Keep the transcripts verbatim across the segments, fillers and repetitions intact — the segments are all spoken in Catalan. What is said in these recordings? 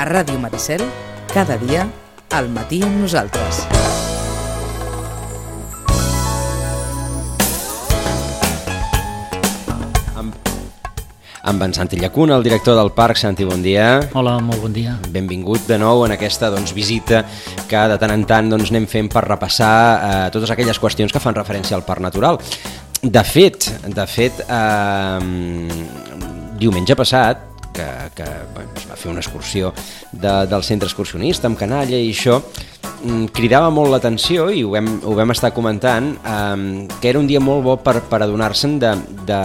Ràdio Maricel, cada dia, al matí amb nosaltres. Amb en Santi Llacuna, el director del parc. Santi, bon dia. Hola, molt bon dia. Benvingut de nou en aquesta doncs, visita que de tant en tant doncs, anem fent per repassar eh, totes aquelles qüestions que fan referència al parc natural. De fet, de fet eh, diumenge passat, que, que bueno, es va fer una excursió de, del centre excursionista amb canalla i això, cridava molt l'atenció i ho vam, ho vam estar comentant, eh, que era un dia molt bo per, per adonar-se'n de... de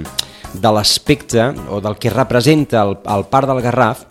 de l'aspecte o del que representa el, el Parc del Garraf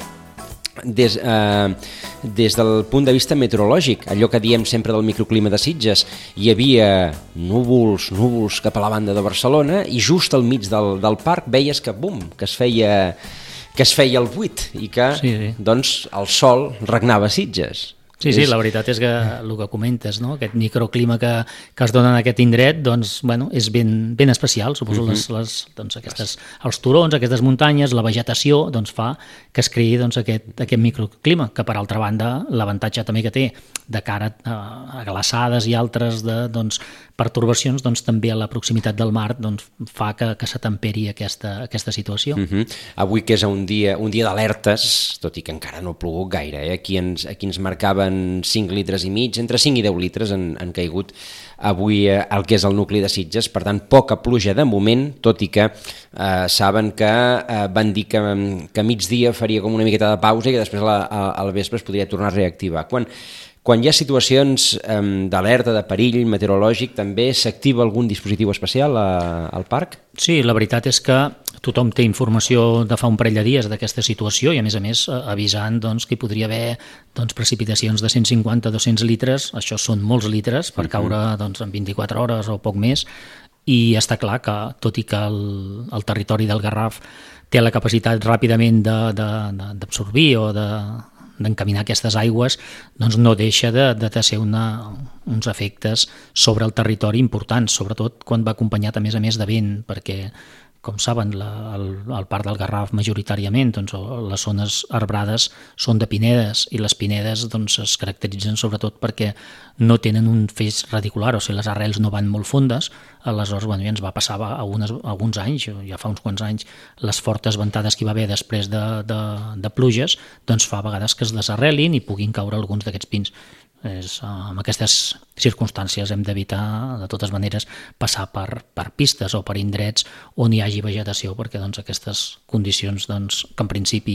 des, eh, des del punt de vista meteorològic, allò que diem sempre del microclima de Sitges. Hi havia núvols, núvols cap a la banda de Barcelona i just al mig del, del parc veies que, bum, que es feia, que es feia el buit i que sí, sí. doncs, el sol regnava a Sitges. Sí, sí, la veritat és que el que comentes, no? Aquest microclima que, que es dona en aquest indret, doncs, bueno, és ben, ben especial. Suposo uh-huh. les, les, doncs, aquestes, els turons, aquestes muntanyes, la vegetació, doncs, fa que es creï doncs, aquest, aquest microclima, que per altra banda l'avantatge també que té de cara a, a glaçades i altres de, doncs, pertorbacions, doncs, també a la proximitat del mar doncs, fa que, que s'atemperi aquesta, aquesta situació. Uh-huh. Avui que és un dia, un dia d'alertes, tot i que encara no ha plogut gaire, eh? aquí, ens, aquí ens marcaven cinc litres i mig, entre cinc i deu litres han, han caigut avui eh, el que és el nucli de Sitges, per tant poca pluja de moment, tot i que eh, saben que eh, van dir que, que a migdia faria com una miqueta de pausa i que després a, a, al vespre es podria tornar a reactivar. Quan, quan hi ha situacions eh, d'alerta, de perill meteorològic, també s'activa algun dispositiu especial a, al parc? Sí, la veritat és que tothom té informació de fa un parell de dies d'aquesta situació i a més a més avisant doncs, que hi podria haver doncs, precipitacions de cent cinquanta a dos-cents litres, això són molts litres per caure doncs, en vint-i-quatre hores o poc més, i està clar que tot i que el, el territori del Garraf té la capacitat ràpidament de, de, de, d'absorbir o de d'encaminar aquestes aigües, doncs no deixa de, de ser una, uns efectes sobre el territori importants, sobretot quan va acompanyat a més a més de vent, perquè com saben, la, el, el parc del Garraf majoritàriament, doncs, les zones arbrades són de pinedes i les pinedes doncs, es caracteritzen sobretot perquè no tenen un feix radicular, o sigui, les arrels no van molt fondes, aleshores bueno, ja ens va passar a unes, alguns anys, ja fa uns quants anys, les fortes ventades que hi va haver després de, de, de pluges, doncs fa a vegades que es desarrelin i puguin caure alguns d'aquests pins. És, amb aquestes circumstàncies hem d'evitar de totes maneres passar per, per pistes o per indrets on hi hagi vegetació perquè doncs, aquestes condicions doncs, que en principi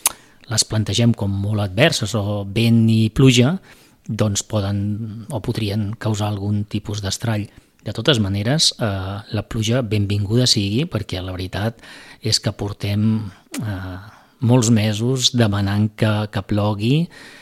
les plantegem com molt adverses o vent i pluja doncs poden o podrien causar algun tipus d'estrall. De totes maneres, eh, la pluja benvinguda sigui perquè la veritat és que portem eh, molts mesos demanant que, que plogui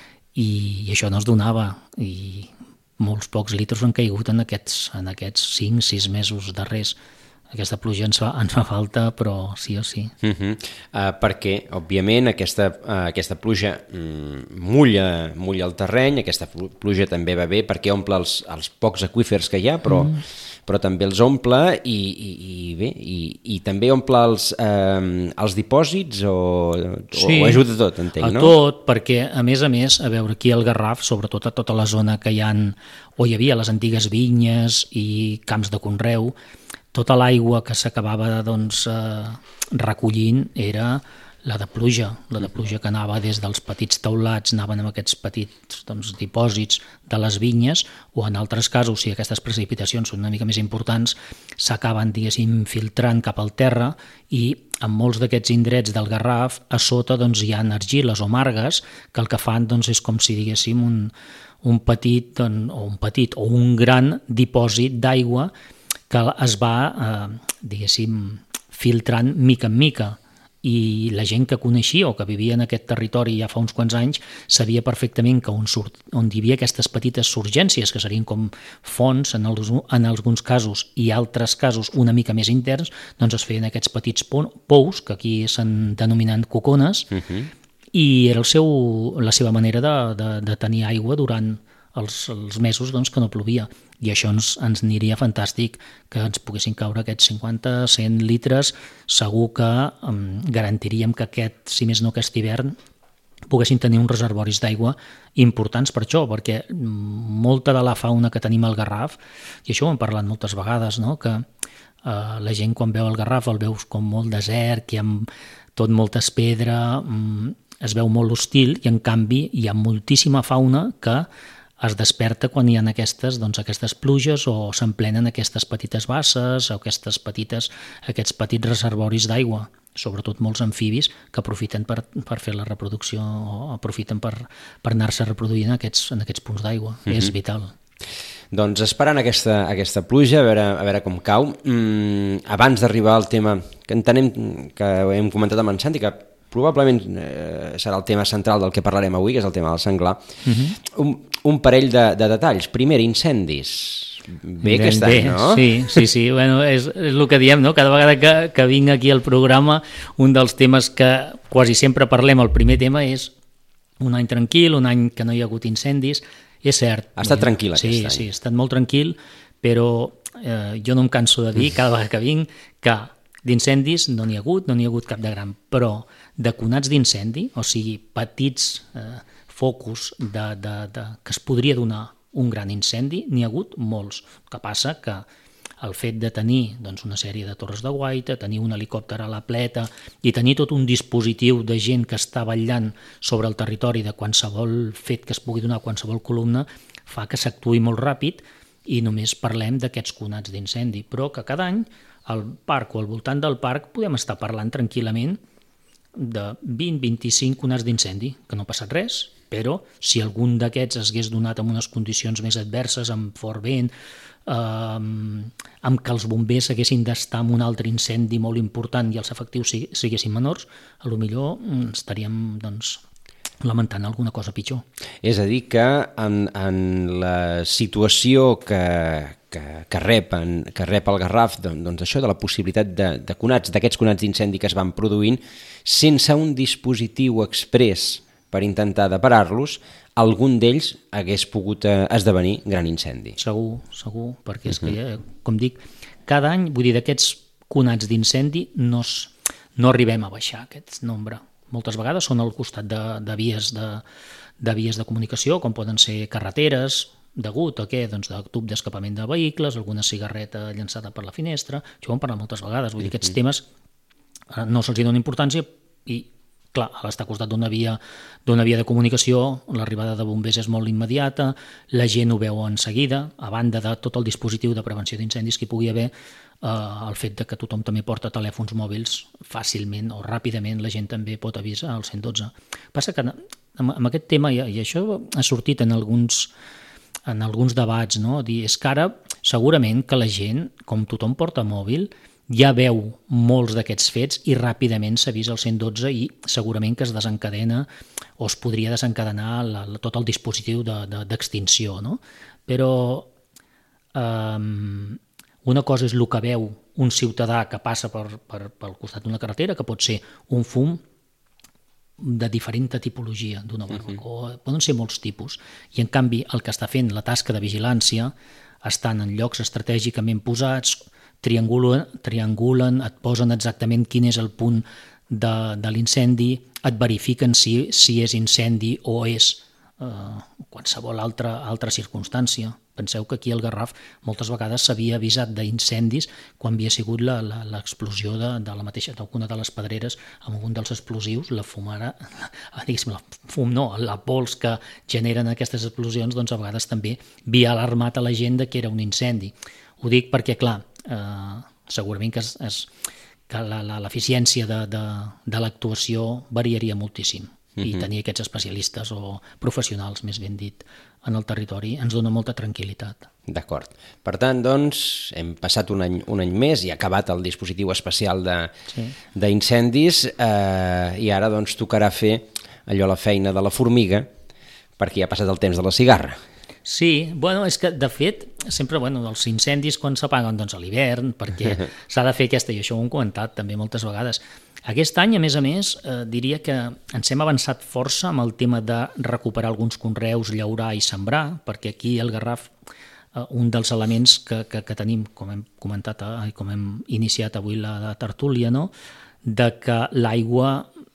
i això no es donava i molts pocs litres han caigut en aquests, en aquests cinc sis mesos darrers. Aquesta pluja ens fa, ens fa falta, però sí o sí. Uh-huh. Uh, perquè, òbviament, aquesta, uh, aquesta pluja mm, mulla, mulla el terreny, aquesta pluja també va bé perquè omple els, els pocs aqüífers que hi ha, però, mm. però també els omple i, i, i bé, i, i també omple els, eh, els dipòsits o, sí, o ajuda a tot, entenc, a no? A tot, perquè a més a més, a veure, aquí al Garraf, sobretot a tota la zona que hi ha, o hi havia les antigues vinyes i camps de conreu, tota l'aigua que s'acabava doncs, eh, recollint era la de pluja, la de pluja que anava des dels petits teulats, anaven amb aquests petits doncs, dipòsits de les vinyes, o en altres casos, si aquestes precipitacions són una mica més importants, s'acaben, diguéssim, filtrant cap al terra i en molts d'aquests indrets del Garraf, a sota doncs, hi ha argiles o margues que el que fan doncs, és com si diguéssim un, un petit, doncs, o un petit o un gran dipòsit d'aigua que es va, eh, diguéssim, filtrant mica en mica i la gent que coneixia o que vivia en aquest territori ja fa uns quants anys sabia perfectament que on, surt, on hi havia aquestes petites surgències que serien com fonts en, els, en alguns casos i altres casos una mica més interns, doncs es feien aquests petits pous que aquí s'han denominat cocones uh-huh. i era el seu, la seva manera de, de, de tenir aigua durant els, els mesos doncs, que no plovia. I això ens, ens aniria fantàstic que ens poguessin caure aquests cinquanta a cent litres. Segur que um, garantiríem que aquest, si més no aquest hivern, poguessin tenir uns reservoris d'aigua importants per això, perquè molta de la fauna que tenim al Garraf, i això ho hem parlat moltes vegades, no? que eh, la gent quan veu el Garraf el veus com molt desert, que hi ha tot moltes pedra, es veu molt hostil, i en canvi hi ha moltíssima fauna que es desperta quan hi ha aquestes, doncs, aquestes pluges o s'emplenen aquestes petites basses o aquestes petites, aquests petits reservoris d'aigua, sobretot molts amfibis que aprofiten per, per fer la reproducció o aprofiten per, per anar-se reproduint en aquests, en aquests punts d'aigua. Mm-hmm. És vital. Doncs esperant aquesta, aquesta pluja, a veure, a veure com cau. Mm, abans d'arribar al tema que entenem que hem comentat amb en Santi, que probablement eh, serà el tema central del que parlarem avui, que és el tema del senglar. Mm-hmm. un, un parell de, de detalls. Primer, incendis. Bé ben, aquest bé, any, no? Sí, sí, sí. Bueno, és, és el que diem, no? Cada vegada que, que vinc aquí al programa, un dels temes que quasi sempre parlem, el primer tema és un any tranquil, un any que no hi ha hagut incendis. És cert. Ha estat tranquil sí, aquest any. Sí, ha estat molt tranquil, però eh, jo no em canso de dir cada vegada que vinc que d'incendis no n'hi ha hagut, no n'hi ha hagut cap de gran, però de conats d'incendi, o sigui, petits eh, focus de, de, de, que es podria donar un gran incendi, n'hi ha hagut molts. El que passa que el fet de tenir doncs, una sèrie de torres de guaita, tenir un helicòpter a la pleta i tenir tot un dispositiu de gent que està vetllant sobre el territori de qualsevol fet que es pugui donar a qualsevol columna, fa que s'actuï molt ràpid i només parlem d'aquests conats d'incendi, però que cada any al parc o al voltant del parc podem estar parlant tranquil·lament de vint a vint-i-cinc conats d'incendi, que no ha passat res, però si algun d'aquests es hagués donat en unes condicions més adverses, amb fort vent, eh, amb que els bombers haguessin d'estar en un altre incendi molt important i els efectius siguessin menors, a lo millor estaríem doncs, lamentant alguna cosa pitjor. És a dir, que en, en la situació que, que, que, rep, en, que rep el Garraf, doncs això de la possibilitat de, de conats, d'aquests conats d'incendi que es van produint, sense un dispositiu exprés per intentar de parar-los, algun d'ells hagués pogut esdevenir gran incendi. Segur, segur, perquè és que, com dic, cada any, vull dir, d'aquests conats d'incendi no, no arribem a baixar aquest nombre. Moltes vegades són al costat de, de, vies de, de vies de comunicació, com poden ser carreteres, degut a què? Doncs de tub d'escapament de vehicles, alguna cigarreta llançada per la finestra, això ho hem parlat moltes vegades, vull dir, aquests temes no se'ls dona importància i clar, a l'estar al costat d'una via, d'una via de comunicació, l'arribada de bombers és molt immediata, la gent ho veu en seguida, a banda de tot el dispositiu de prevenció d'incendis que hi pugui haver, eh, el fet de que tothom també porta telèfons mòbils fàcilment o ràpidament, la gent també pot avisar al cent dotze. Passa que amb, amb aquest tema, i això ha sortit en alguns, en alguns debats, no? Dir, és que ara segurament que la gent, com tothom porta mòbil, ja veu molts d'aquests fets i ràpidament s'avisa al cent dotze i segurament que es desencadena o es podria desencadenar la, la, tot el dispositiu de, de, d'extinció, no? Però um, una cosa és el que veu un ciutadà que passa per, per, pel costat d'una carretera, que pot ser un fum de diferent tipologia d'una barbacoa, uh-huh. Poden ser molts tipus, i en canvi el que està fent la tasca de vigilància estan en llocs estratègicament posats, triangulen, triangulen, et posen exactament quin és el punt de, de l'incendi, et verifiquen si, si és incendi o és eh, qualsevol altra, altra circumstància. Penseu que aquí al Garraf moltes vegades s'havia avisat d'incendis quan havia sigut la, la, l'explosió de, de la mateixa, d'alguna de les pedreres amb un dels explosius, la fumara, diguéssim, la fum no, la pols que generen aquestes explosions, doncs a vegades també havia alarmat a la gent de que era un incendi. Ho dic perquè, clar, eh, segurament que, es, es, que la, la, l'eficiència de, de, de l'actuació variaria moltíssim. Uh-huh. I tenir aquests especialistes o professionals, més ben dit, en el territori ens dona molta tranquil·litat. D'acord. Per tant, doncs, hem passat un any, un any més i ha acabat el dispositiu especial de, sí. d'incendis eh, i ara doncs tocarà fer allò la feina de la formiga perquè ja ha passat el temps de la cigarra. Sí, bueno, és que de fet sempre, bueno, els incendis quan s'apaguen doncs a l'hivern, perquè s'ha de fer aquesta, i això ho hem comentat també moltes vegades. Aquest any, a més a més, eh, diria que ens hem avançat força amb el tema de recuperar alguns conreus, llaurar i sembrar, perquè aquí al Garraf eh, un dels elements que, que, que tenim, com hem comentat eh, i com hem iniciat avui la, la tertúlia, no? De que l'aigua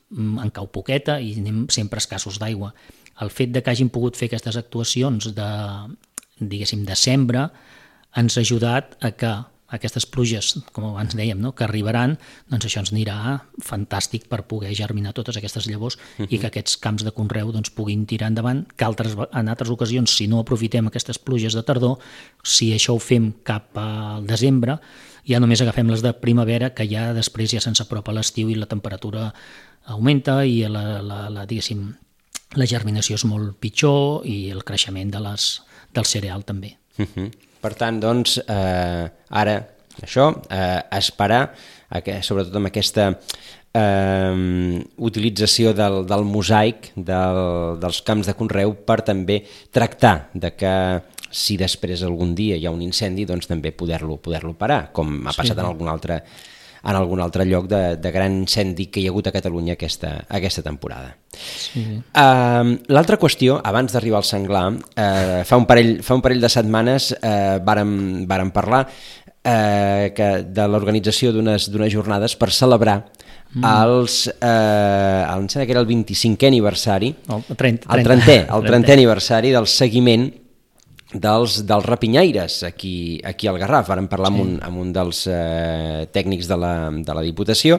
en cau poqueta i anem sempre escassos d'aigua. El fet de que hagin pogut fer aquestes actuacions de, diguéssim, de sembra ens ha ajudat a que aquestes pluges, com abans dèiem, no? que arribaran, doncs això ens anirà fantàstic per poder germinar totes aquestes llavors uh-huh. i que aquests camps de conreu doncs, puguin tirar endavant, que altres, en altres ocasions, si no aprofitem aquestes pluges de tardor, si això ho fem cap al desembre, ja només agafem les de primavera, que ja després ja se'ns apropa l'estiu i la temperatura augmenta i la, la, la, diguéssim, la germinació és molt pitjor i el creixement de les, del cereal també. Uh-huh. Per tant, doncs, eh, ara, això, eh, esperar, que, sobretot amb aquesta eh, utilització del, del mosaic del, dels camps de conreu per també tractar de que si després algun dia hi ha un incendi, doncs també poder-lo poder-lo parar, com ha passat sí. en algun altre en algun altre lloc de, de gran incendi que hi ha hagut a Catalunya aquesta, aquesta temporada. Sí. Uh, l'altra qüestió, abans d'arribar al senglar, uh, fa, un parell, fa un parell de setmanes uh, vàrem, vàrem parlar uh, que de l'organització d'unes d'unes jornades per celebrar mm. els, uh, em sembla que era el vint-i-cinquè aniversari, el trenta, el trentè, el trentè aniversari del seguiment dels, dels rapinyaires aquí, aquí al Garraf. Vàrem parlar sí. amb, un, amb un dels eh, tècnics de la, de la Diputació.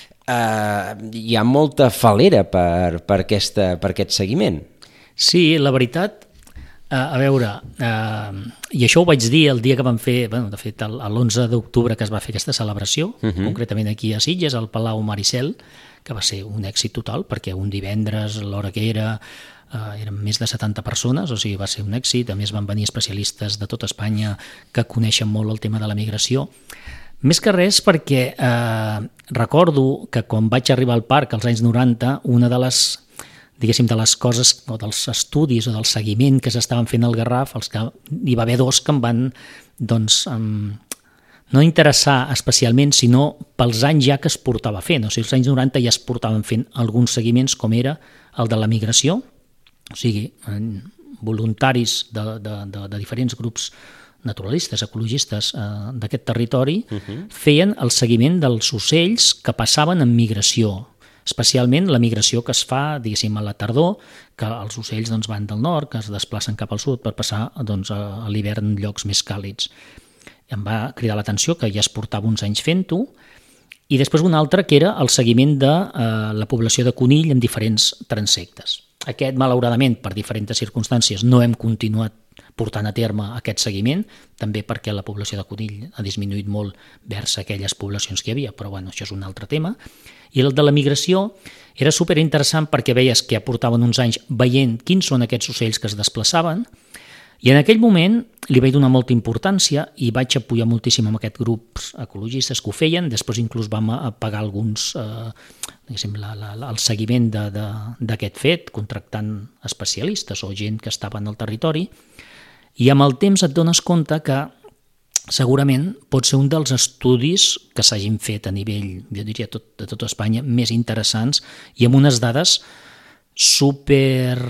Eh, hi ha molta falera per, per, aquesta, per aquest seguiment. Sí, la veritat, eh, a veure, eh, i això ho vaig dir el dia que vam fer, bueno, de fet l'onze d'octubre que es va fer aquesta celebració, uh-huh. concretament aquí a Sitges, al Palau Maricel, que va ser un èxit total, perquè un divendres, l'hora que era, Uh, eren més de setanta persones, o sigui, va ser un èxit. A més, van venir especialistes de tota Espanya que coneixen molt el tema de la migració. Més que res perquè eh, recordo que quan vaig arribar al parc als anys noranta, una de les, diguéssim, de les coses, o dels estudis o del seguiment que s'estaven fent al Garraf, els que hi va haver dos que em van, doncs, um, no interessar especialment, sinó pels anys ja que es portava fent. O sigui, als anys noranta ja es portaven fent alguns seguiments, com era el de la migració, o sigui, voluntaris de, de, de, de diferents grups naturalistes, ecologistes eh, d'aquest territori, uh-huh. feien el seguiment dels ocells que passaven en migració, especialment la migració que es fa, diguéssim, a la tardor, que els ocells doncs, van del nord, que es desplacen cap al sud per passar doncs, a, a l'hivern en llocs més càlids. Em va cridar l'atenció que ja es portava uns anys fent-ho, i després un altre que era el seguiment de eh, la població de conill en diferents transectes. Aquest, malauradament, per diferents circumstàncies, no hem continuat portant a terme aquest seguiment, també perquè la població de conill ha disminuït molt vers aquelles poblacions que hi havia, però bueno, això és un altre tema. I el de la migració era superinteressant perquè veies que ja portaven uns anys veient quins són aquests ocells que es desplaçaven, i en aquell moment li vaig donar molta importància i vaig apoyar moltíssim amb aquests grups ecologistes que ho feien. Després inclús vam pagar alguns, eh, diguéssim, la, la, el seguiment d'aquest fet, contractant especialistes o gent que estava en el territori, i amb el temps et dones compte que segurament pot ser un dels estudis que s'hagin fet a nivell, jo diria, tot, de tota Espanya, més interessants i amb unes dades super...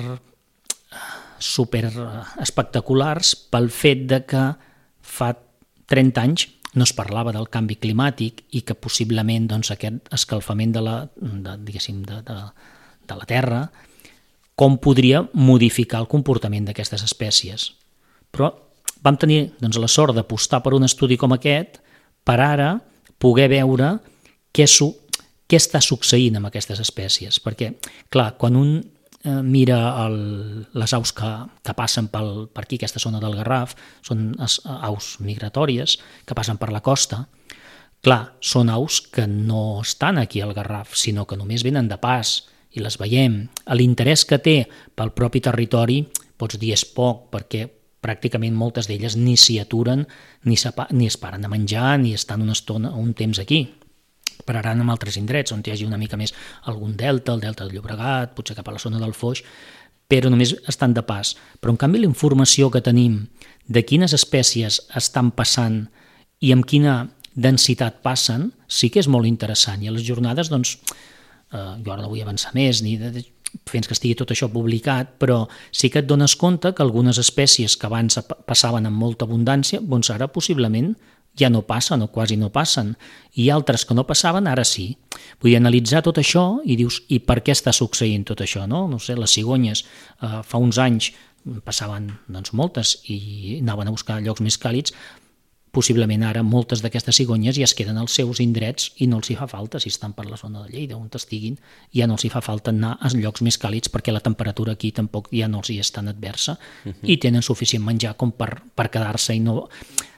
super espectaculars pel fet de que fa trenta anys no es parlava del canvi climàtic i que possiblement doncs, aquest escalfament de la, de, diguéssim, de, de, de la Terra com podria modificar el comportament d'aquestes espècies. Però vam tenir doncs, la sort d'apostar per un estudi com aquest per ara poder veure què, su, què està succeint amb aquestes espècies. Perquè, clar, quan un mira el, les aus que, que passen pel, per aquí, aquesta zona del Garraf, són aus migratòries que passen per la costa. Clar, són aus que no estan aquí al Garraf, sinó que només venen de pas i les veiem. L'interès que té pel propi territori, pots dir és poc, perquè pràcticament moltes d'elles ni s'hi aturen, ni, ni es paren a menjar, ni estan una estona o un temps aquí. Pararan en altres indrets, on hi hagi una mica més algun delta, el delta del Llobregat, potser cap a la zona del Foix, però només estan de pas. Però, en canvi, la informació que tenim de quines espècies estan passant i amb quina densitat passen, sí que és molt interessant. I a les jornades, doncs, eh, jo ara no vull avançar més, ni de, fins que estigui tot això publicat, però sí que et dones compte que algunes espècies que abans passaven amb molta abundància, doncs ara possiblement ja no passen o quasi no passen, i altres que no passaven ara sí. Vull dir, analitzar tot això i dius, i per què està succeint tot això? No, no sé, les cigonyes eh, fa uns anys passaven doncs, moltes i anaven a buscar llocs més càlids. Possiblement ara moltes d'aquestes cigonyes ja es queden als seus indrets i no els hi fa falta, si estan per la zona de Lleida, on estiguin, ja no els hi fa falta anar a llocs més càlids perquè la temperatura aquí tampoc ja no els hi és tan adversa uh-huh. i tenen suficient menjar com per, per quedar-se i no,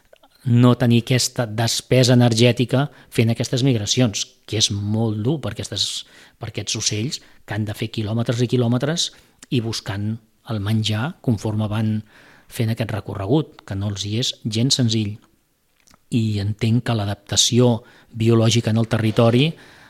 no tenir aquesta despesa energètica fent aquestes migracions, que és molt dur per, aquestes, per aquests ocells que han de fer quilòmetres i quilòmetres i buscant el menjar conforme van fent aquest recorregut, que no els hi és gens senzill. I entenc que l'adaptació biològica en el territori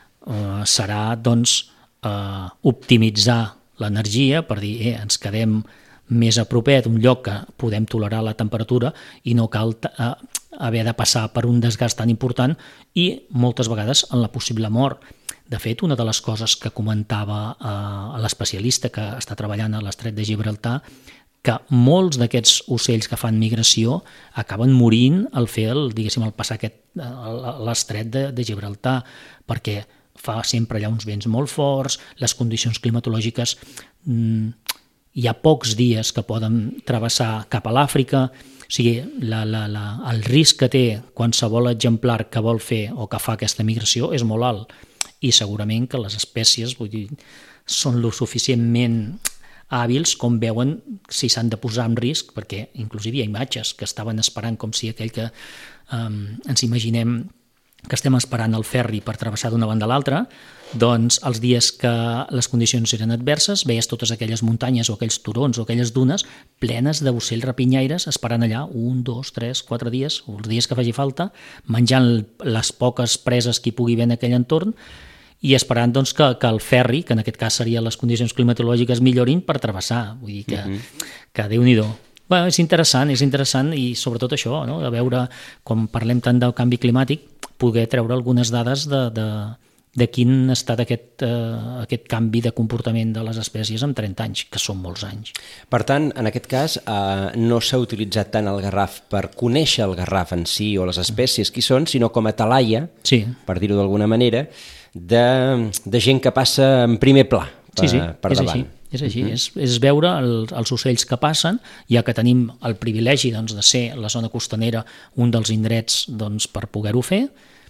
eh, serà doncs, eh, optimitzar l'energia per dir eh, ens quedem més a propet, un lloc que podem tolerar la temperatura i no cal eh, haver de passar per un desgast tan important i moltes vegades en la possible mort. De fet, una de les coses que comentava eh, l'especialista que està treballant a l'Estret de Gibraltar, que molts d'aquests ocells que fan migració acaben morint al fer el, diguéssim, el passar aquest, l'estret de, de Gibraltar, perquè fa sempre allà uns vents molt forts, les condicions climatològiques, mmm, hi ha pocs dies que poden travessar cap a l'Àfrica, o sigui, la, la, la, el risc que té qualsevol exemplar que vol fer o que fa aquesta migració és molt alt, i segurament que les espècies vull dir, són lo suficientment hàbils com veuen si s'han de posar en risc, perquè inclusive hi ha imatges que estaven esperant com si aquell que um, ens imaginem que estem esperant el ferri per travessar d'una banda a l'altra, doncs els dies que les condicions eren adverses veies totes aquelles muntanyes o aquells turons o aquelles dunes plenes d'ocells rapinyaires esperant allà un, dos, tres, quatre dies, o els dies que faci falta, menjant les poques preses que hi pugui haver en aquell entorn i esperant doncs, que, que el ferri, que en aquest cas serien les condicions climatològiques, millorin per travessar. Vull dir que, uh-huh. que Déu-n'hi-do. Bueno, és interessant, és interessant i sobretot això, no? De veure, com parlem tant del canvi climàtic, poder treure algunes dades de, de, de quin ha estat aquest, uh, aquest canvi de comportament de les espècies en trenta anys, que són molts anys. Per tant, en aquest cas, eh, no s'ha utilitzat tant el garraf per conèixer el garraf en si o les espècies qui són, sinó com a talaia, sí. per dir-ho d'alguna manera, De, de gent que passa en primer pla per, sí, sí, per és davant. Així, és així, uh-huh. és, és veure el, els ocells que passen, ja que tenim el privilegi doncs, de ser la zona costanera un dels indrets doncs, per poder-ho fer,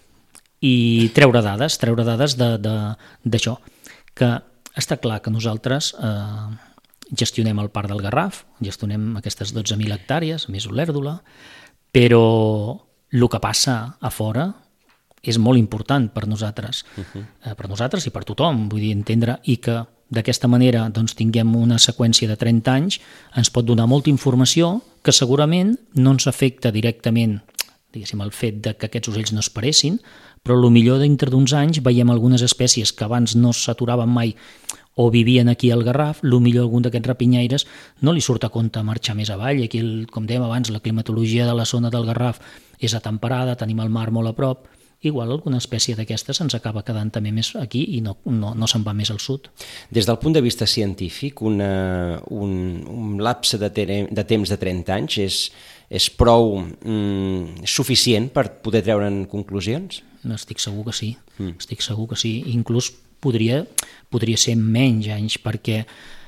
i treure dades, treure dades d'això, que està clar que nosaltres eh, gestionem el Parc del Garraf, gestionem aquestes dotze mil hectàrees, més Olèrdola, però el que passa a fora és molt important per nosaltres, uh-huh. eh, per nosaltres i per tothom, vull dir, entendre, i que d'aquesta manera doncs, tinguem una seqüència de trenta anys, ens pot donar molta informació que segurament no ens afecta directament, diguéssim, el fet de que aquests ocells no es paressin, però potser dintre d'uns anys veiem algunes espècies que abans no s'aturaven mai o vivien aquí al Garraf, potser algun d'aquests rapinyaires no li surt a compte marxar més avall. Aquí, el, com dèiem abans, la climatologia de la zona del Garraf és atemperada, tenim el mar molt a prop, igual alguna espècie d'aquestes ens acaba quedant també més aquí i no, no, no se'n va més al sud. Des del punt de vista científic, una, un, un lapse de, te, de temps de trenta anys és, és prou mm, suficient per poder treure'n conclusions? No, estic segur que sí, mm. estic segur que sí. Inclús podria, podria ser menys anys, perquè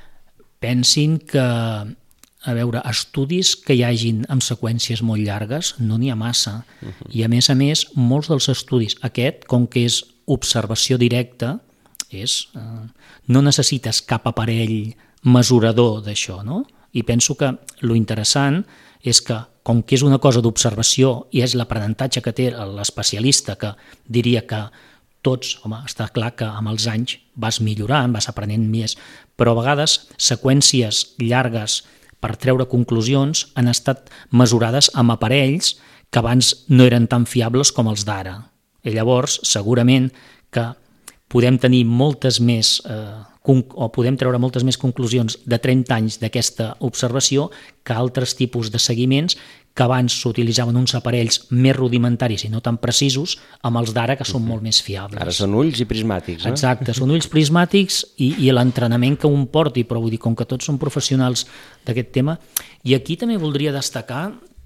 pensin que a veure, estudis que hi hagin amb seqüències molt llargues no n'hi ha massa. Uh-huh. I a més a més, molts dels estudis, aquest, com que és observació directa, és, eh, no necessites cap aparell mesurador d'això, no? I penso que lo interessant és que, com que és una cosa d'observació i és l'aprenentatge que té l'especialista, que diria que tots, home, està clar que amb els anys vas millorant, vas aprenent més, però a vegades seqüències llargues per treure conclusions han estat mesurades amb aparells que abans no eren tan fiables com els d'ara. I llavors, segurament que podem tenir moltes més, eh, o podem treure moltes més conclusions de trenta anys d'aquesta observació que altres tipus de seguiments que abans s'utilitzaven uns aparells més rudimentaris i no tan precisos amb els d'ara que són molt més fiables. Ara són ulls i prismàtics, no? Exacte, són ulls prismàtics i, i l'entrenament que un porti, però vull dir, com que tots són professionals d'aquest tema. I aquí també voldria destacar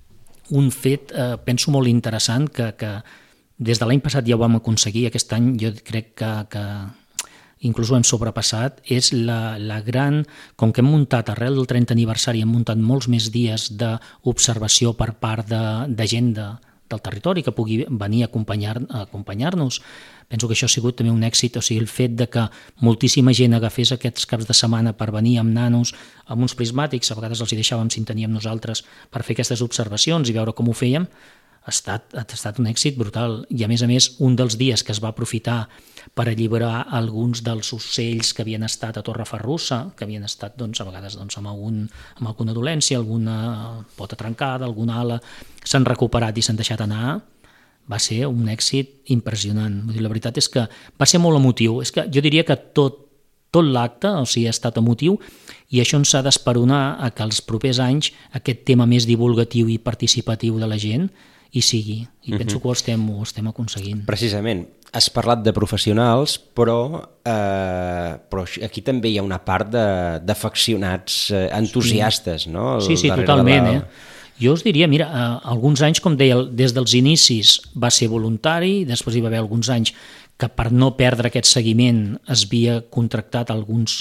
un fet, eh, penso, molt interessant que, que des de l'any passat ja ho vam aconseguir, aquest any jo crec que, que inclús ho hem sobrepassat, és la, la gran, com que hem muntat arrel del trentè aniversari, hem muntat molts més dies d'observació per part de, de gent de, del territori que pugui venir a acompanyar, a acompanyar-nos. Penso que això ha sigut també un èxit, o sigui, el fet de que moltíssima gent agafés aquests caps de setmana per venir amb nanos, amb uns prismàtics, a vegades els hi deixàvem si en teníem nosaltres per fer aquestes observacions i veure com ho fèiem, ha estat, ha estat un èxit brutal. I a més a més, un dels dies que es va aprofitar per alliberar alguns dels ocells que havien estat a Torreferrussa, que havien estat doncs, a vegades doncs, amb, algun, amb alguna dolència, alguna pota trencada, alguna ala, s'han recuperat i s'han deixat anar, va ser un èxit impressionant. Vull dir, la veritat és que va ser molt emotiu. És que jo diria que tot, tot l'acte, o sigui, ha estat emotiu, i això ens ha d'esperonar a que els propers anys aquest tema més divulgatiu i participatiu de la gent hi sigui. I uh-huh. penso que ho estem, ho estem aconseguint. Precisament. Has parlat de professionals, però, eh, però aquí també hi ha una part d'afeccionats eh, entusiastes, sí. no? Sí, sí, totalment. La... Eh? Jo us diria, mira, eh, alguns anys, com deia, des dels inicis va ser voluntari, després hi va haver alguns anys que per no perdre aquest seguiment es havia contractat alguns,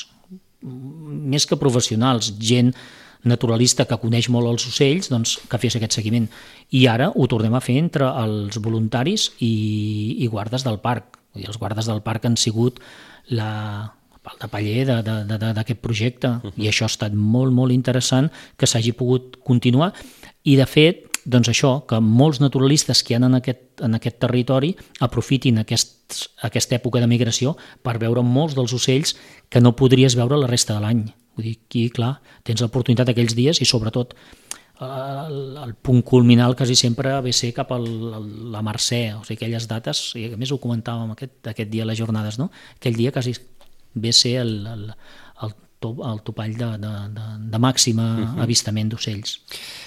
més que professionals, gent naturalista que coneix molt els ocells, doncs, que fes aquest seguiment. I ara ho tornem a fer entre els voluntaris i, i guardes del parc. Vull dir, els guardes del parc han sigut la, el de paller d'aquest projecte, uh-huh. i això ha estat molt, molt interessant que s'hagi pogut continuar. I, de fet, doncs això, que molts naturalistes que hi ha en aquest, en aquest territori aprofitin aquest, aquesta època de migració per veure molts dels ocells que no podries veure la resta de l'any. Vull dir, aquí, clar, tens l'oportunitat aquells dies i, sobretot, el, el punt culminal quasi sempre ve ser cap a la Mercè, o sigui, aquelles dates, i a més ho comentàvem aquest, aquest dia a les jornades, no? Aquell dia quasi ve ser el, el, el, top, el topall de, de, de, de màxima uh-huh. avistament d'ocells.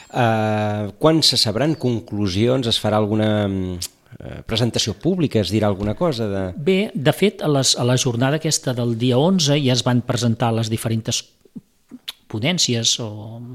Uh, quan se sabran conclusions? Es farà alguna uh, presentació pública? Es dirà alguna cosa? De... Bé, de fet, a, les, a la jornada aquesta del dia onze ja es van presentar les diferents ponències o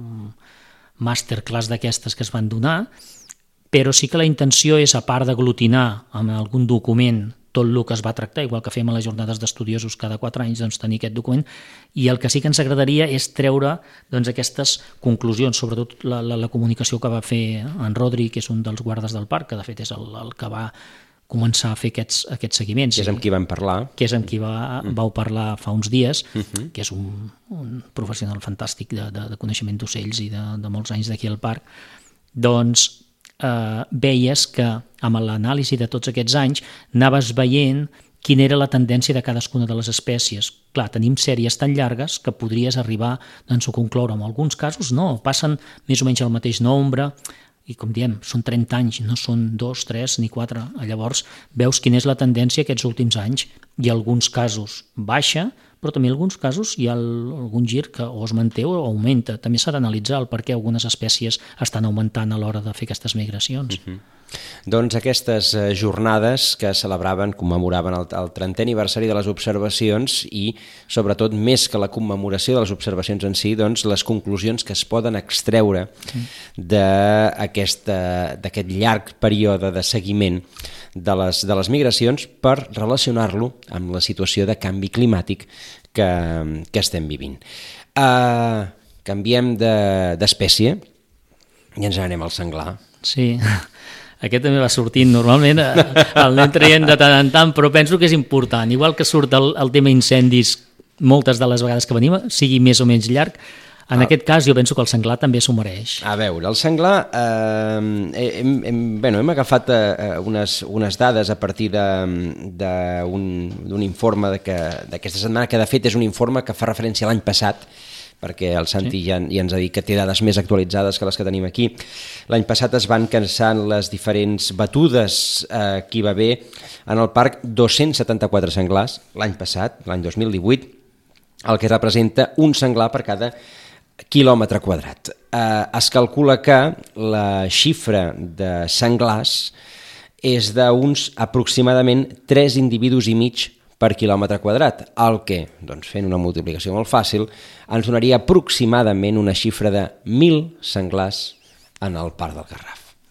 masterclass d'aquestes que es van donar, però sí que la intenció és, a part d'aglutinar en algun document tot el que es va tractar, igual que fem a les jornades d'estudiosos cada quatre anys, doncs tenir aquest document, i el que sí que ens agradaria és treure doncs, aquestes conclusions, sobretot la, la, la comunicació que va fer en Rodri, que és un dels guardes del parc, que de fet és el, el que va començar a fer aquests, aquests seguiments. Que és amb qui vam parlar. Que és amb qui va, vau parlar fa uns dies, uh-huh. que és un, un professional fantàstic de, de, de coneixement d'ocells i de, de molts anys d'aquí al parc. Doncs eh, veies que amb l'anàlisi de tots aquests anys anaves veient quina era la tendència de cadascuna de les espècies. Clar, tenim sèries tan llargues que podries arribar doncs, a concloure. En alguns casos no, passen més o menys el mateix nombre, i com diem, són trenta anys, no són dos, tres ni quatre. Llavors veus quina és la tendència aquests últims anys. I en alguns casos baixa, però també en alguns casos hi ha algun gir que o es manté o augmenta. També s'ha d'analitzar el per què algunes espècies estan augmentant a l'hora de fer aquestes migracions. Uh-huh. Doncs aquestes jornades que celebraven, commemoraven el, el trentè aniversari de les observacions i, sobretot, més que la commemoració de les observacions en si, doncs les conclusions que es poden extreure d'aquest llarg període de seguiment de les, de les migracions per relacionar-lo amb la situació de canvi climàtic que, que estem vivint. Uh, canviem d'espècie de, i ens anem al senglar. Sí. Aquest també va sortint normalment, el anem traient de tant en tant, però penso que és important. Igual que surt el, el tema incendis moltes de les vegades que venim, sigui més o menys llarg, en ah. aquest cas jo penso que el senglar també s'ho mereix. A veure, el senglar, eh, hem, hem, bueno, hem agafat eh, unes, unes dades a partir d'un informe d'aquesta setmana, que de fet és un informe que fa referència a l'any passat, perquè el Santi sí. ja, ja ens ha dit que té dades més actualitzades que les que tenim aquí. L'any passat es van cansant les diferents batudes eh, que hi va haver en el parc, dos-cents setanta-quatre senglars l'any passat, l'any dos mil divuit, el que representa un senglar per cada quilòmetre quadrat. Eh, es calcula que la xifra de senglars és d'uns aproximadament tres individus i mig per quilòmetre quadrat, el que, doncs, fent una multiplicació molt fàcil, ens donaria aproximadament una xifra de mil senglars en el Parc del Garraf.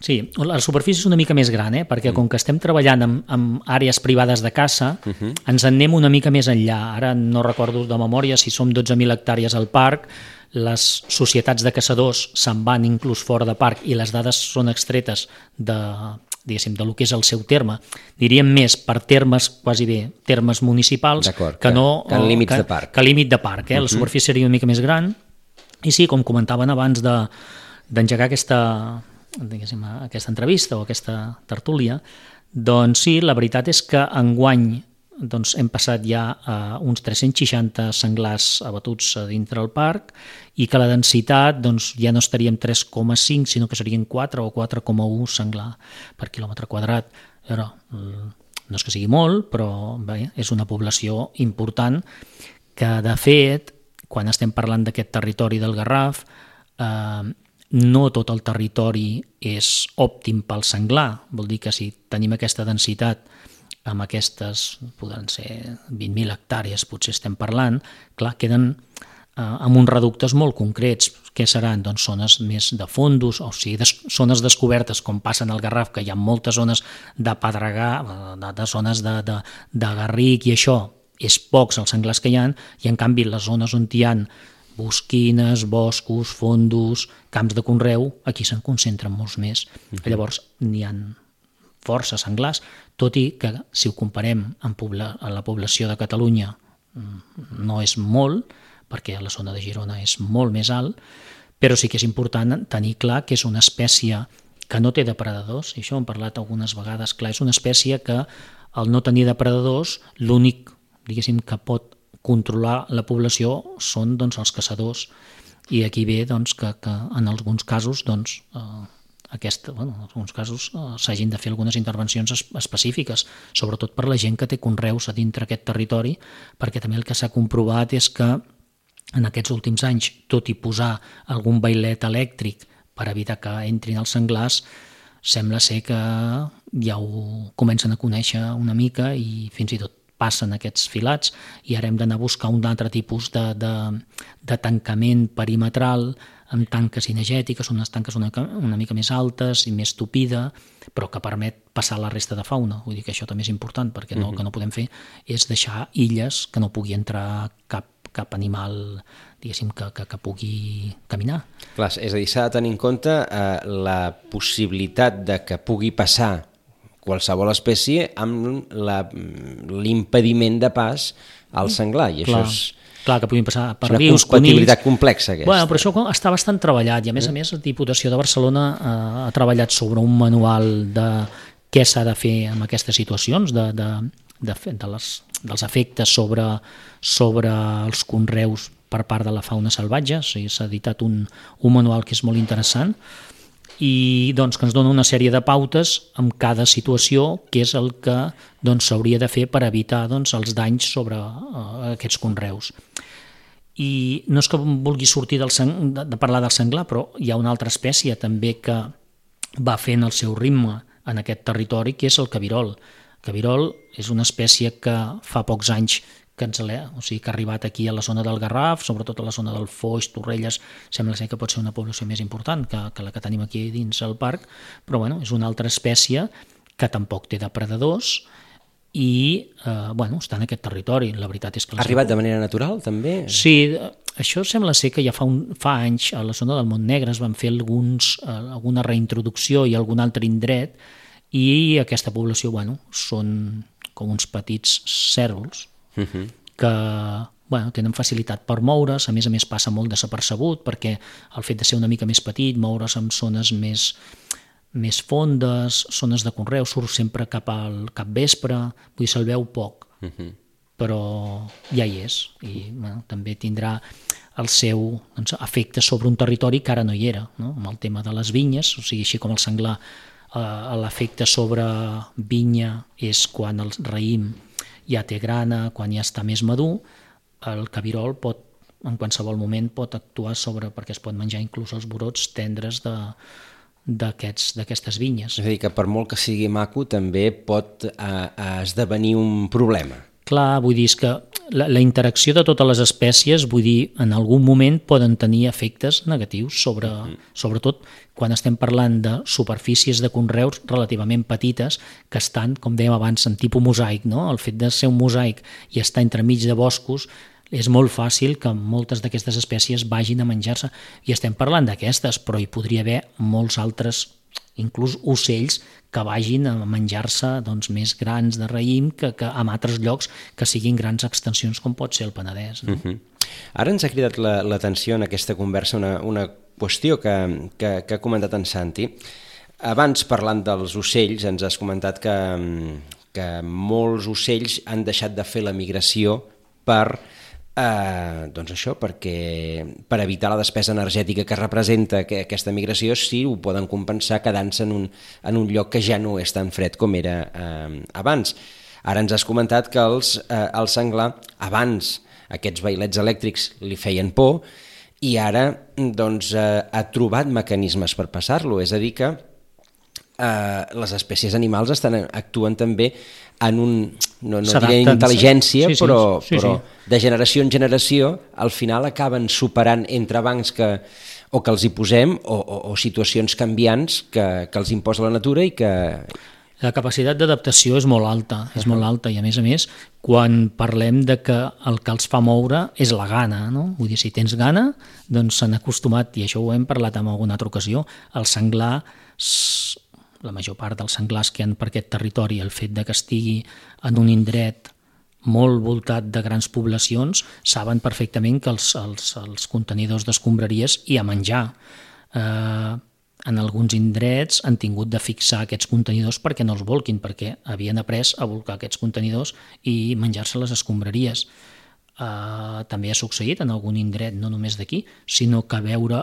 Sí, la superfície és una mica més gran, eh? perquè mm. com que estem treballant amb, amb àrees privades de caça, uh -huh. ens en anem una mica més enllà. Ara no recordo de memòria si som dotze mil hectàrees al parc, les societats de caçadors se'n van inclús fora de parc i les dades són extretes de, diguéssim, de lo que és el seu terme. Diríem més per termes, quasi bé, termes municipals, que, que no... Que en límits que, de parc. Que límit de parc, eh? Uh -huh. La superfície seria una mica més gran. I sí, com comentaven abans de, d'engegar aquesta, diguéssim, aquesta entrevista o aquesta tertúlia, doncs sí, la veritat és que enguany doncs hem passat ja a uns tres-cents seixanta senglars abatuts a dintre del parc i que la densitat doncs, ja no estaríem tres coma cinc, sinó que serien quatre o quatre coma un senglar per quilòmetre quadrat. Però, no és que sigui molt, però bé, és una població important que, de fet, quan estem parlant d'aquest territori del Garraf, eh, no tot el territori és òptim pel senglar. Vol dir que si tenim aquesta densitat amb aquestes, poden ser vint mil hectàrees, potser estem parlant, clar, queden eh, amb uns reductes molt concrets. Què seran? Doncs zones més de fondos, o sigui, des, zones descobertes, com passen al Garraf, que hi ha moltes zones de pedregar, de, de zones de, de, de garric i això, és pocs els senglars que hi ha, i en canvi les zones on hi ha bosquines, boscos, fondos, camps de conreu, aquí se'n concentren molts més. Uh-huh. Llavors, n'hi ha força senglars, tot i que si ho comparem amb pobla, a la població de Catalunya no és molt, perquè a la zona de Girona és molt més alt, però sí que és important tenir clar que és una espècie que no té depredadors, i això ho hem parlat algunes vegades, clar, és una espècie que al no tenir depredadors, l'únic, diguéssim, que pot controlar la població són doncs, els caçadors, i aquí ve doncs, que, que en alguns casos doncs, eh, Aquesta, bueno, en alguns casos eh, s'hagin de fer algunes intervencions es, específiques, sobretot per la gent que té conreus a dintre aquest territori, perquè també el que s'ha comprovat és que en aquests últims anys, tot i posar algun vailet elèctric per evitar que entrin els senglars, sembla ser que ja ho comencen a conèixer una mica i fins i tot passen aquests filats, i ara hem d'anar a buscar un altre tipus de, de, de tancament perimetral amb tanques cinegètiques, unes tanques una, una mica més altes i més tupida, però que permet passar la resta de fauna. Vull dir que això també és important, perquè no, el que no podem fer és deixar illes que no pugui entrar cap, cap animal, diguéssim, que, que, que pugui caminar. Clar, és a dir, s'ha de tenir en compte eh, la possibilitat de que pugui passar qualsevol espècie amb l'impediment de pas al senglar, i clar, això és... Clar, que puguin passar per una rius, compatibilitat conills. Complexa, aquesta. Bueno, però això està bastant treballat, i a més a més la Diputació de Barcelona eh, ha treballat sobre un manual de què s'ha de fer en aquestes situacions, de, de, de, de les, dels efectes sobre, sobre els conreus per part de la fauna salvatge. O sigui, s'ha editat un, un manual que és molt interessant, i doncs, que ens dona una sèrie de pautes en cada situació, que és el que doncs, s'hauria de fer per evitar doncs, els danys sobre uh, aquests conreus. I no és que vulgui sortir del seng, de, de parlar del senglar, però hi ha una altra espècie també que va fent el seu ritme en aquest territori, que és el cabirol. El cabirol és una espècie que fa pocs anys que, ens, o sigui, que ha arribat aquí a la zona del Garraf, sobretot a la zona del Foix, Torrelles, sembla ser que pot ser una població més important que, que la que tenim aquí dins el parc, però bueno, és una altra espècie que tampoc té depredadors i eh, bueno, està en aquest territori. La veritat és que... Ha arribat de manera natural, també? Sí, això sembla ser que ja fa, un, fa anys a la zona del Montnegre es van fer alguns, eh, alguna reintroducció i algun altre indret, i aquesta població, bueno, són com uns petits cérvols, Uh-huh. que bueno, tenen facilitat per moure's, a més a més passa molt desapercebut, perquè el fet de ser una mica més petit, moure's en zones més, més fondes, zones de conreu, surt sempre cap al capvespre, vull dir, se'l veu poc, uh-huh. però ja hi és, i bueno, també tindrà el seu doncs, efecte sobre un territori que ara no hi era, no? Amb el tema de les vinyes, o sigui, així com el senglar, eh, l'efecte sobre vinya és quan el raïm ja té grana, quan ja està més madur, el cabirol pot, en qualsevol moment pot actuar sobre, perquè es pot menjar inclús els brots tendres de, d'aquestes vinyes. És a dir, que per molt que sigui maco també pot eh, esdevenir un problema. Clar, vull dir que la, la interacció de totes les espècies, vull dir, en algun moment poden tenir efectes negatius, sobre, mm. sobretot quan estem parlant de superfícies de conreus relativament petites que estan, com dèiem abans, en tipus mosaic, no? El fet de ser un mosaic i estar entremig de boscos és molt fàcil que moltes d'aquestes espècies vagin a menjar-se. I estem parlant d'aquestes, però hi podria haver molts altres, inclús ocells, que vagin a menjar-se doncs, més grans de raïm que, que en altres llocs que siguin grans extensions com pot ser el Penedès. No? Uh-huh. Ara ens ha cridat l'atenció en aquesta conversa una, una qüestió que, que, que ha comentat en Santi. Abans, parlant dels ocells, ens has comentat que, que molts ocells han deixat de fer la migració per... Uh, doncs això, perquè per evitar la despesa energètica que representa que aquesta migració, sí ho poden compensar quedant-se en, un, en un lloc que ja no és tan fred com era uh, abans. Ara ens has comentat que els, uh, el senglar abans aquests vailets elèctrics li feien por i ara doncs, uh, ha trobat mecanismes per passar-lo, és a dir que uh, les espècies animals estan, actuen també en un, no, no diré intel·ligència, sí, sí, però, sí, sí. però de generació en generació al final acaben superant entre bancs que, o que els hi posem o, o, o situacions canviants que, que els imposa la natura i que... La capacitat d'adaptació és molt alta, és molt alta i a més a més quan parlem de que el que els fa moure és la gana, no? Vull dir, si tens gana, doncs s'han acostumat, i això ho hem parlat en alguna altra ocasió, el senglar... la major part dels senglars que hi ha per aquest territori, el fet de que estigui en un indret molt voltat de grans poblacions, saben perfectament que els, els, els contenidors d'escombraries hi ha menjar. Eh, en alguns indrets han tingut de fixar aquests contenidors perquè no els volquin, perquè havien après a volcar aquests contenidors i menjar-se les escombraries. Uh, també ha succeït en algun indret, no només d'aquí, sinó que veure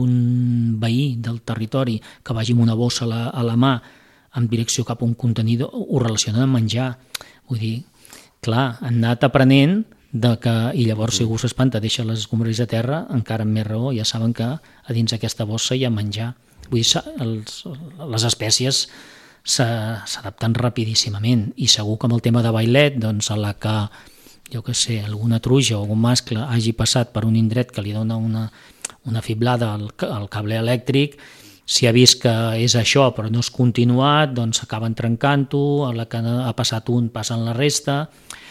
algun veí del territori que vagi amb una bossa a la, a la mà en direcció cap a un contenidor, ho relacionen amb menjar. Vull dir, clar, han anat aprenent de que, i llavors si algú s'espanta deixa les escombraries a terra, encara amb més raó, ja saben que a dins aquesta bossa hi ha menjar. Vull dir, els, les espècies s'adapten rapidíssimament i segur que amb el tema de vailet, doncs a la que jo que sé, alguna truja o algun mascle hagi passat per un indret que li dona una, una fiblada al, al cable elèctric, si ha vist que és això però no és continuat, doncs acaben trencant-ho, a la que ha passat un passen la resta,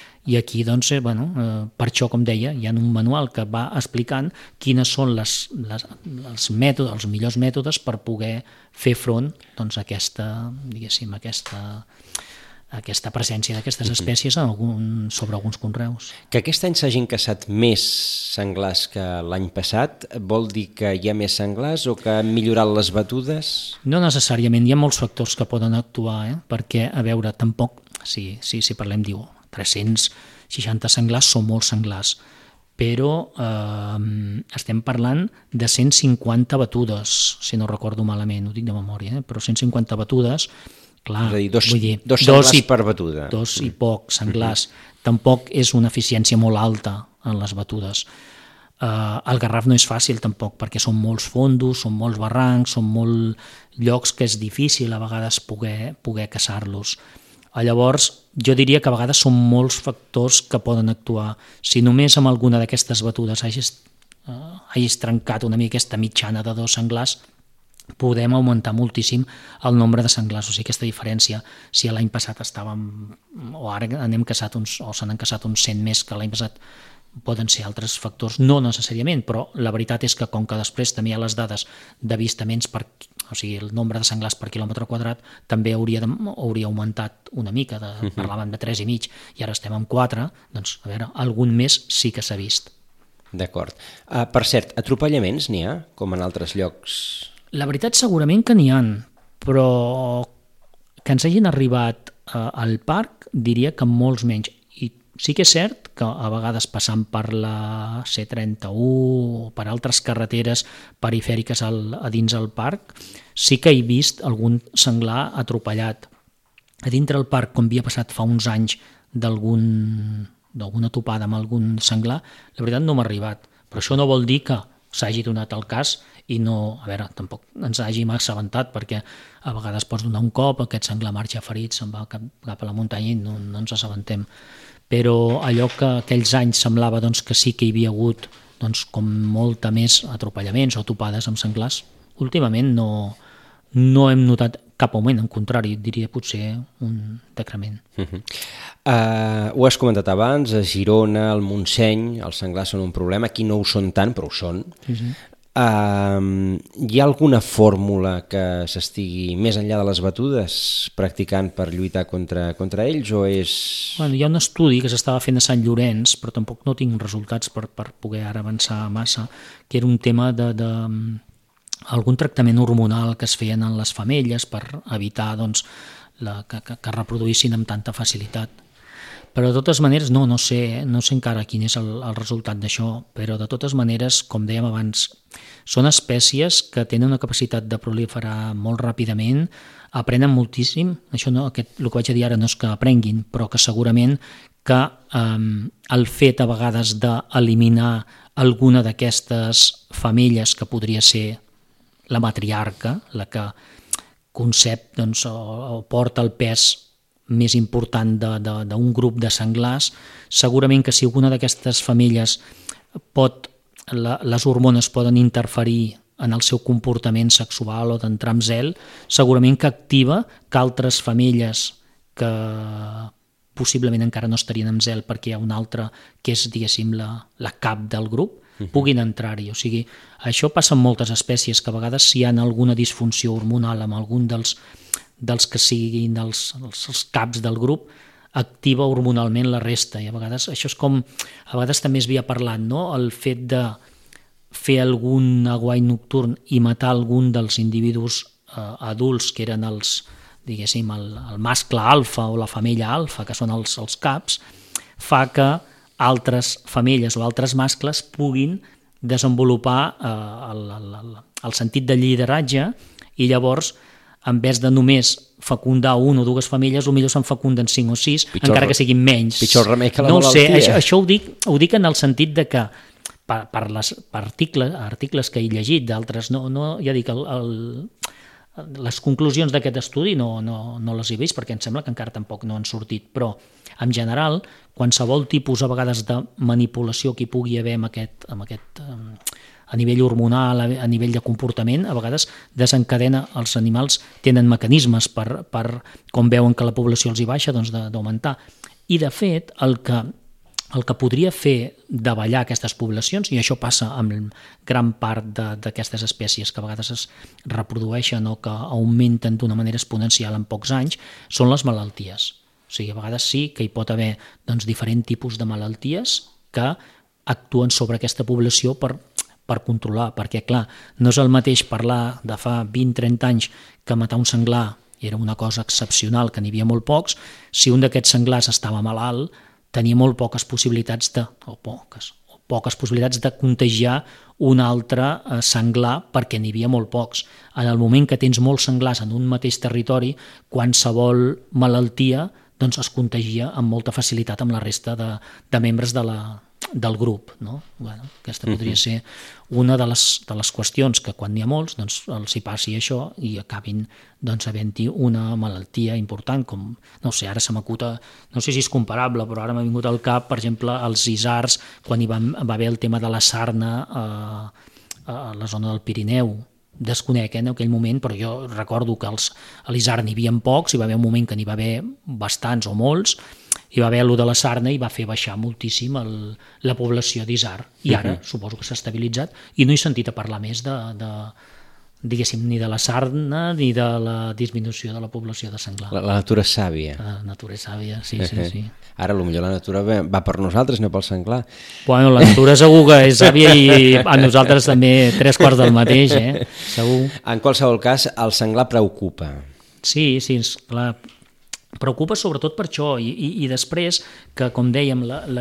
i aquí doncs, eh, bueno, eh, per això, com deia, hi ha un manual que va explicant quines són les, les, els mètodes, els millors mètodes per poder fer front doncs, a aquesta, diguéssim, aquesta... aquesta presència d'aquestes espècies en algun, sobre alguns conreus. Que aquest any s'hagin caçat més senglars que l'any passat vol dir que hi ha més senglars o que han millorat les batudes? No necessàriament, hi ha molts factors que poden actuar, eh? Perquè, a veure, tampoc, si, si, si parlem, diu, tres-cents seixanta senglars són molts senglars, però eh, estem parlant de cent cinquanta batudes, si no recordo malament, ho dic de memòria, eh? Però cent cinquanta batudes. Clar, és a dir, dos, vull dir, dos senglars dos i, per batuda. Dos i poc senglars. Mm-hmm. Tampoc és una eficiència molt alta en les batudes. Uh, el Garraf no és fàcil tampoc, perquè són molts fondos, són molts barrancs, són molts llocs que és difícil a vegades poder, poder caçar-los. Llavors, jo diria que a vegades són molts factors que poden actuar. Si només amb alguna d'aquestes batudes hagis, uh, hagis trencat una mica aquesta mitjana de dos senglars, podem augmentar moltíssim el nombre de senglars, o sigui, aquesta diferència, si l'any passat estàvem, o ara n'hem caçat uns, o se n'han caçat uns cent més que l'any passat, poden ser altres factors, no necessàriament, però la veritat és que com que després també hi ha les dades d'avistaments, per, o sigui, el nombre de senglars per quilòmetre quadrat també hauria, de, hauria augmentat una mica, de, uh-huh. parlàvem de tres i mig, i ara estem en quatre, doncs, a veure, algun més sí que s'ha vist. D'acord. Uh, per cert, atropellaments n'hi ha, com en altres llocs? La veritat segurament que n'hi ha, però que ens hagin arribat uh, al parc diria que molts menys. I sí que és cert que a vegades passant per la C trenta-u o per altres carreteres perifèriques al, a dins del parc, sí que he vist algun senglar atropellat. A dintre del parc, com havia passat fa uns anys d'algun, d'alguna topada amb algun senglar, la veritat no m'ha arribat. Però això no vol dir que s'hagi donat el cas i no, a veure, tampoc ens hàgim assabentat, perquè a vegades pots donar un cop, aquest senglar marxa ferit, se'n va cap, cap a la muntanya i no, no ens assabentem. però allò que aquells anys semblava doncs, que sí que hi havia hagut doncs, com molta més atropellaments o topades amb senglars, últimament no, no hem notat cap augment, en contrari, diria potser un decrement. Uh -huh. uh, ho has comentat abans, a Girona, al Montseny, els senglars són un problema, aquí no ho són tant, però ho són. Sí, sí. Uh, hi ha alguna fórmula que s'estigui més enllà de les batudes practicant per lluitar contra, contra ells o és... Bueno, hi ha un estudi que s'estava fent a Sant Llorenç, però tampoc no tinc resultats per, per poder ara avançar massa, que era un tema de, de algun tractament hormonal que es feien en les femelles per evitar doncs, la, que, que, que reproduïssin amb tanta facilitat. Però de totes maneres, no, no sé, no sé encara quin és el, el resultat d'això, però de totes maneres, com dèiem abans, són espècies que tenen una capacitat de proliferar molt ràpidament, aprenen moltíssim, això no, aquest, el que vaig a dir ara no és que aprenguin, però que segurament que eh, el fet a vegades d'eliminar alguna d'aquestes femelles que podria ser la matriarca, la que concep doncs, o, o porta el pes més important d'un grup de senglars, segurament que si alguna d'aquestes femelles pot, la, les hormones poden interferir en el seu comportament sexual o d'entrar amb zel, segurament que activa que altres femelles que possiblement encara no estarien amb zel perquè hi ha una altra que és, diguéssim, la, la cap del grup, puguin entrar-hi. O sigui, això passa en moltes espècies, que a vegades si hi ha alguna disfunció hormonal amb algun dels dels que siguin els, els, els caps del grup, activa hormonalment la resta, i a vegades això és com, a vegades també es havia parlat, no? El fet de fer algun aguait nocturn i matar algun dels individus eh, adults que eren els, diguéssim, el, el mascle alfa o la femella alfa, que són els, els caps, fa que altres femelles o altres mascles puguin desenvolupar eh, el, el, el sentit de lideratge, i llavors en vez de només fecundar un o dues femelles, o millor se'n fecunden cinc o sis, pitjor, encara que siguin menys. Pitjor remei que la no malaltia. Sé, això, això ho dic, ho dic en el sentit de que per, per, les, per articles, articles que he llegit d'altres, no, no, ja dic, el, el, les conclusions d'aquest estudi no, no, no les he vist perquè em sembla que encara tampoc no han sortit, però en general, qualsevol tipus a vegades de manipulació que hi pugui haver amb aquest, amb aquest a nivell hormonal, a nivell de comportament, a vegades desencadena, els animals tenen mecanismes per, per com veuen que la població els hi baixa, doncs d'augmentar. I de fet, el que, el que podria fer davallar aquestes poblacions, i això passa amb gran part d'aquestes espècies que a vegades es reprodueixen o que augmenten d'una manera exponencial en pocs anys, són les malalties. O sigui, a vegades sí que hi pot haver doncs, diferents tipus de malalties que actuen sobre aquesta població per per controlar, perquè clar, no és el mateix parlar de fa vint o trenta anys que matar un senglar era una cosa excepcional, que n'hi havia molt pocs, si un d'aquests senglars estava malalt, tenia molt poques possibilitats de, o poques, o poques possibilitats de contagiar un altre senglar perquè n'hi havia molt pocs. En el moment que tens molts senglars en un mateix territori, qualsevol malaltia doncs, es contagia amb molta facilitat amb la resta de, de membres de la del grup, no? Bueno, aquesta podria ser una de les, de les qüestions que quan n'hi ha molts doncs els hi passi això i acabin doncs havent-hi una malaltia important com, no sé, ara se m'acuta, no sé si és comparable, però ara m'ha vingut al cap, per exemple, els isards, quan hi va, va haver el tema de la sarna a, a la zona del Pirineu. Desconec eh, en aquell moment, però jo recordo que els, a l'isard n'hi havia pocs, hi va haver un moment que n'hi va haver bastants o molts, hi va haver allò de la sarna i va fer baixar moltíssim el, la població d'isard. I ara uh-huh. suposo que s'ha estabilitzat i no he sentit a parlar més de, de, diguéssim, ni de la sarna ni de la disminució de la població de senglar. La, la natura és sàvia. La natura és sàvia, sí, uh-huh. sí, sí. Ara potser la natura va per nosaltres, no pel senglar. Bueno, la natura segur que és sàvia i a nosaltres també tres quarts del mateix, eh? Segur. En qualsevol cas, el senglar preocupa. Sí, sí, clar. Preocupa sobretot per això i, i, i després que, com dèiem, la, la,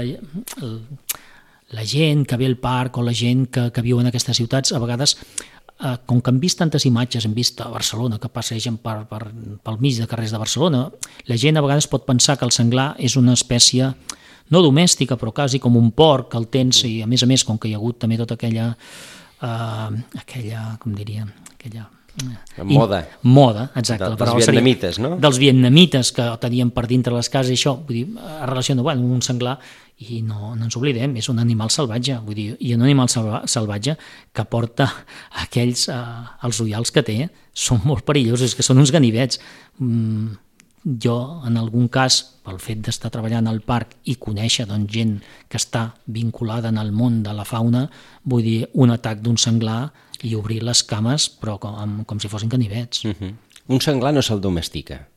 la gent que ve al parc o la gent que, que viu en aquestes ciutats, a vegades, eh, com que hem vist tantes imatges, hem vist a Barcelona que passegen per, per, pel mig de carrers de Barcelona, la gent a vegades pot pensar que el senglar és una espècie no domèstica, però quasi com un porc, que el tens, i a més a més, com que hi ha hagut també tota aquella, eh, aquella com diria, aquella Moda. I, moda, exacte. De, dels vietnamites, seria, no? Dels vietnamites que tenien per dintre les cases i això, vull dir, es relaciona, bueno, un senglar, i no, no ens oblidem, és un animal salvatge, vull dir, i un animal salvatge que porta aquells, eh, els ullals que té, són molt perillosos, que són uns ganivets. Mm, jo, en algun cas, pel fet d'estar treballant al parc i conèixer doncs, gent que està vinculada en el món de la fauna, vull dir, un atac d'un senglar i obrir les cames, però com, com si fossin ganivets. Uh-huh. Un senglar no se'l domestica?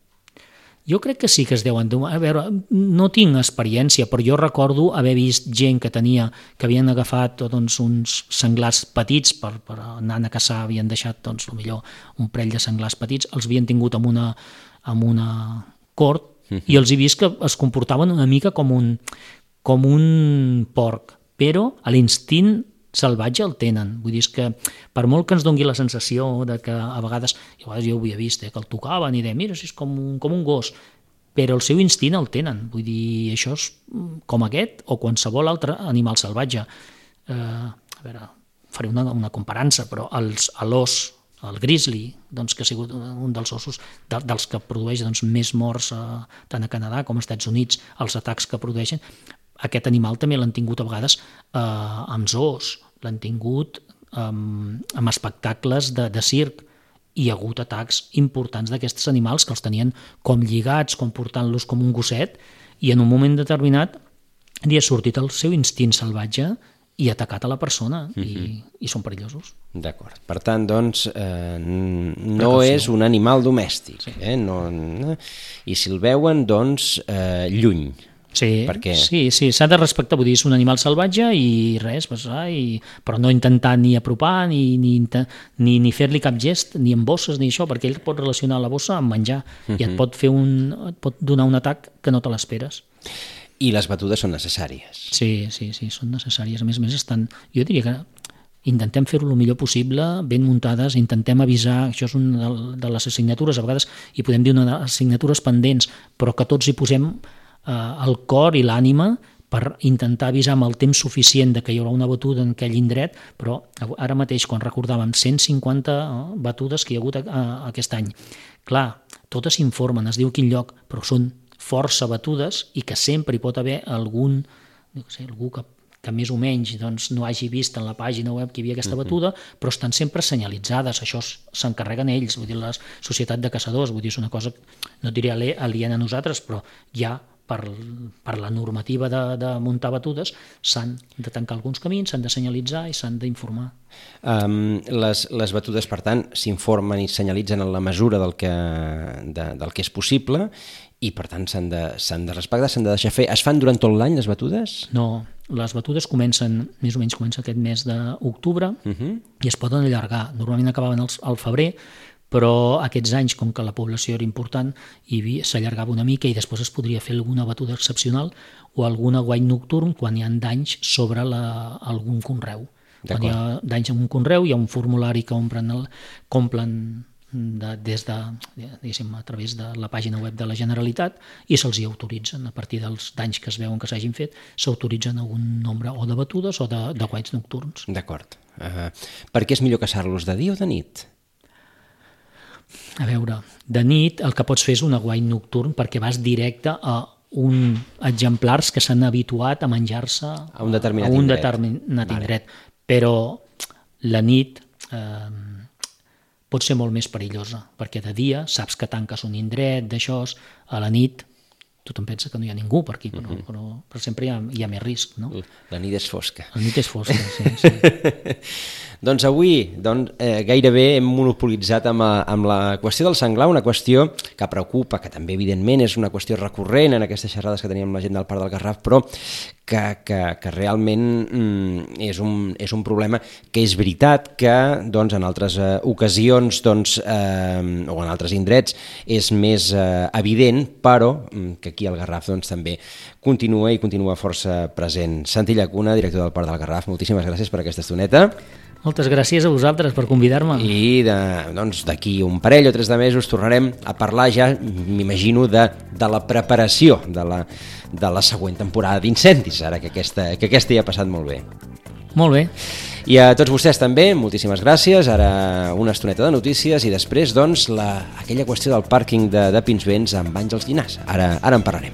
Jo crec que sí que es deuen... A veure, no tinc experiència, però jo recordo haver vist gent que tenia, que havien agafat doncs, uns senglars petits per, per anar a caçar, havien deixat doncs, millor un parell de senglars petits, els havien tingut amb una, amb una cort uh-huh. i els he vist que es comportaven una mica com un, com un porc, però a l'instint salvatge el tenen. Vull dir que per molt que ens doni la sensació de que a vegades, a vegades jo ho havia vist, eh, que el tocaven i deien, mira, si és com un, com un gos, però el seu instint el tenen. Vull dir, això és com aquest o qualsevol altre animal salvatge. Eh, a veure, faré una, una comparança, però els, l'os, el grizzly, doncs, que ha sigut un dels ossos de, dels que produeix doncs, més morts eh, tant a Canadà com als Estats Units, els atacs que produeixen, aquest animal també l'han tingut a vegades eh, amb zoos, l'han tingut eh, amb espectacles de, de circ, i hi ha hagut atacs importants d'aquests animals que els tenien com lligats, com portant-los com un gosset, i en un moment determinat li ha sortit el seu instint salvatge i ha atacat a la persona, mm-hmm. i, i són perillosos. D'acord. Per tant, doncs, eh, no Precaució. És un animal domèstic. Sí. Eh? No, no. I si el veuen, doncs, eh, lluny. Sí, perquè... sí, sí, s'ha de respectar, vull dir, és un animal salvatge i res, passar, i... però no intentar ni apropar ni, ni, ni, ni fer-li cap gest, ni amb bosses ni això, perquè ell pot relacionar la bossa amb menjar uh-huh. i et pot, fer un, et pot donar un atac que no te l'esperes. I les batudes són necessàries. Sí, sí, sí, són necessàries. A més a més, estan, jo diria que intentem fer-ho el millor possible, ben muntades, intentem avisar, això és una de les assignatures, a vegades hi podem dir una de les assignatures pendents, però que tots hi posem el cor i l'ànima per intentar avisar amb el temps suficient de que hi haurà una batuda en aquell indret, però ara mateix, quan recordàvem cent cinquanta batudes que hi ha hagut aquest any, clar, totes s'informen, es diu quin lloc, però són força batudes i que sempre hi pot haver algun, no sé, algú que, que més o menys doncs, no hagi vist en la pàgina web que hi havia aquesta batuda, però estan sempre senyalitzades, això s'encarreguen ells, vull dir, la societat de caçadors, vull dir, és una cosa, no diré aliena a nosaltres, però ja Per, per la normativa de, de muntar batudes s'han de tancar alguns camins, s'han de senyalitzar i s'han d'informar. Um, les, les batudes, per tant, s'informen i senyalitzen en la mesura del que, de, del que és possible i, per tant, s'han de, s'han de respectar, s'han de deixar fer. Es fan durant tot l'any, les batudes? No, les batudes comencen, més o menys comença aquest mes d'octubre uh-huh. i es poden allargar. Normalment acabaven al, al febrer, però aquests anys, com que la població era important, s'allargava una mica i després es podria fer alguna batuda excepcional o algun aguait nocturn quan hi ha danys sobre la, algun conreu. Quan hi ha danys en un conreu, hi ha un formulari que omplen, el, que omplen de, des de, diguéssim, a través de la pàgina web de la Generalitat i se'ls hi autoritzen, a partir dels danys que es veuen que s'hagin fet, s'autoritzen algun nombre o de batudes o d'aguaits nocturns. D'acord. Uh, per què és millor caçar-los de dia o de nit? A veure, de nit el que pots fer és un aguait nocturn perquè vas directe a un exemplars que s'han habituat a menjar-se a un determinat, a un indret. determinat vale. indret. Però la nit eh, pot ser molt més perillosa, perquè de dia saps que tanques un indret, d'això, a la nit tothom pensa que no hi ha ningú per aquí, però, uh-huh. però, però sempre hi ha, hi ha més risc, no? La nit és fosca. La nit és fosca, sí. sí. Doncs avui doncs, eh, gairebé hem monopolitzat amb, a, amb la qüestió del senglar, una qüestió que preocupa, que també evidentment és una qüestió recurrent en aquestes xerrades que teníem amb la gent del Parc del Garraf, però que, que, que realment mm, és, un, és un problema que és veritat que doncs, en altres eh, ocasions doncs, eh, o en altres indrets és més eh, evident, però que aquí al Garraf doncs, també continua i continua força present. Santi Llacuna, director del Parc del Garraf, moltíssimes gràcies per aquesta estoneta. Moltes gràcies a vosaltres per convidar-me. I de, doncs, d'aquí un parell o tres de mesos tornarem a parlar ja, m'imagino, de, de la preparació de la, de la següent temporada d'incendis, ara que aquesta, que aquesta ja ha passat molt bé. Molt bé. I a tots vostès també, moltíssimes gràcies. Ara una estoneta de notícies i després, doncs, la, aquella qüestió del pàrquing de, de Pinsbens amb Àngels Llinàs. Ara, ara en parlarem.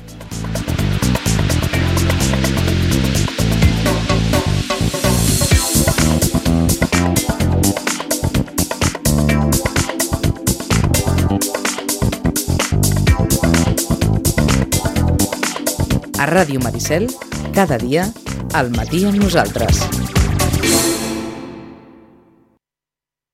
A Ràdio Maricel, cada dia, al matí amb nosaltres.